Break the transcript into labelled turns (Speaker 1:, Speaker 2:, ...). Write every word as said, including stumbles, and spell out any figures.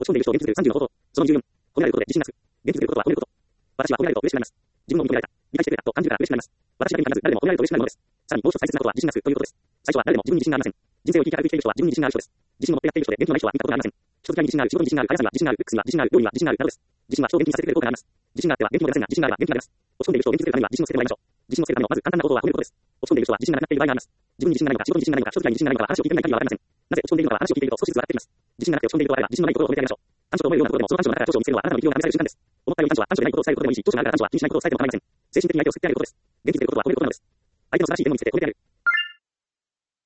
Speaker 1: 落ち込んでいる人を元気づけるさんじゅうの方法。そのにじゅうよん。褒められることで自信がつく。元気づけることは褒めること。私は褒められると嬉しくなります。自分も認められた。理解してくれたと感じるから嬉しくなります。私だけに限らず誰でも褒められると嬉しくなるものです。さらにもう一つ大切なことは自信がつくということです。最初は誰でも自分に自信がありません。人生を生き軽く生きている人は自分に自信がある人です。自信を持ってやっている人で元気のない人は見たことがありません。人付き合いに自信がある、仕事に自信がある、彼らには自信がある、ルックスには自信がある、料理には自信があるなどです。自信は人を元気にさせてくれる効果があります。自信があっては元気も出ませんが、自信があれば元気が出ます。落ち込んでいる人を元気づけるためには自信をつけてもらいましょう。自信をつけるためのまず簡単な方法は褒めることです。落ち込んでいる人は自信がなくなっている場合があります。自分に自信がないのか、仕事に自信がないのか、人付き合いに自信がないのかは話を聞いてみない限りわかりません。なぜ落ち込んでいるのかは話を聞いていると少しずつ分かってきます。自信がなくて落ち込んでいることがあれば自信のないところを褒めてあげましょう。短所と思えるようなことでもその短所の中から長所を見つけるのはあなたの生き量が試される瞬間です。思ったより短所は短所でないことを伝えることでもいいし、長所があるから短所は気にしないことを伝えても構いません。精神的に相手を救ってあげることです。元気づけることは褒めることなのです。相手の素晴らしい点を見つけて褒めてあげる。